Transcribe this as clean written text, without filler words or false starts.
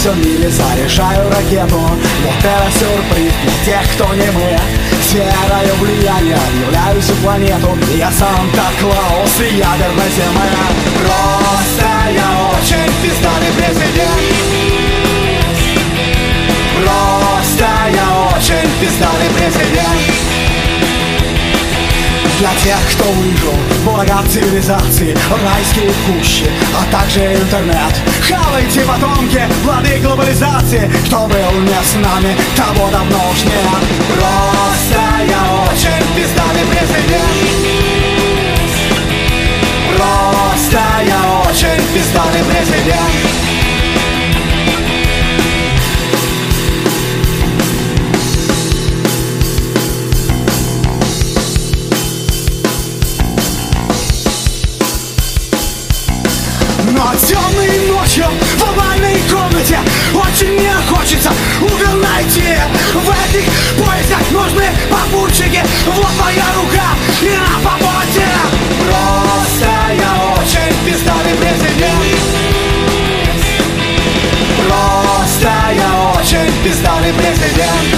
всем мире заряжаю ракету. Вот это сюрприз для тех, кто не мы. Сферою влияния объявляю всю планету. Я Санта-Клаус и ядерная земля. Просто я очень пиздатый президент. Просто я очень пиздатый президент. Для тех, кто выжил, блага цивилизации, райские кущи, а также интернет. Хавайте, потомки, плоды глобализации. Кто был не с нами, того давно уж нет. Просто я очень пиздатый президент. Просто я очень пиздатый президент. Но темной ночью в овальной комнате очень мне хочется угол найти. В этих поисках нужны попутчики. Вот моя рука и на помоте. Просто я очень пиздатый президент. Просто я очень пиздатый президент.